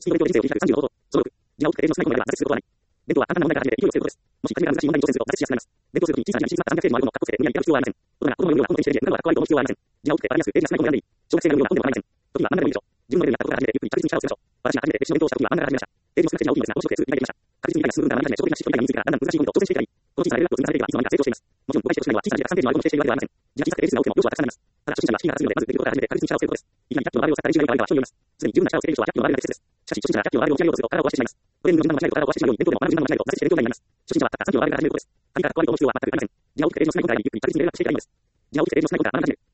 スピード勉強人生を短く35度。その6、時間をかけて例の少ない問題では挫折することはない。弁当は簡単な問題から始めて勢いをつけることです。もし仮に難しい問題に挑戦すると挫折しやすくなります。弁当するときに小さな300ページもあるものをカットして無理やりやる必要はありません。大人が子供のような本当にしているのは学校に必要はありません。時間をかけてわかりやすくページが少ない本を選んでいい。小学生のような本ではありません。時は何でもいいでしょう。自分のレベルに合ったことから始めてゆっくり確実に力をつけましょう。私が初めて歴史の勉強をした時は真ん中から始めました。ページの少なくて大きいのですが、面白くてすぐ理解できました。確実に理解が進む分から何かで初歩的な知識を理解についてからだんだん難しいことに挑戦していけばいい。この小さなレベルアップを積み重ねていけばいつの間にか成長しています。もちろん、うまい人としないは小さな字が3ページもあることを決しているわけではありません。字が小さくてページが多くても要素はたくさんあります。ただ初心者には資金がかかるので、まずできることから始めて確実に力をつけることです。いきなり100キロのバーベルを作った練習がいいか悪いかは人によります。すでに十分な力をつける人は100キロのバーベルが適切です。しかし、初心者が100キロのバーベルを切られようとすると体を壊してしまいます。トレーニングの順番を間違えると体を壊してしまうように、弁当でも同じ順番を間違えると挫折して勉強になります。初心者はたった3キロのバーベルから始めることです。神から変わりと思う必要は全くありません。時間をかけてページの少ない問題にゆっくり確実にレベルアップしていけばいいのです。時間をかけてページの少ない問題から学び始める。